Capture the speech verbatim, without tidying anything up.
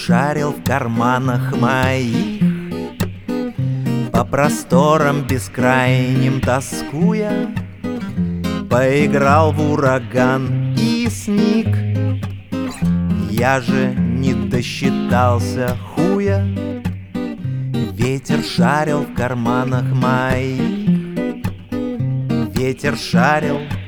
шарил в карманах моих, по просторам бескрайним тоскуя, поиграл в ураган и сник. Я же не досчитался хуя, ветер шарил в карманах моих, ветер шарил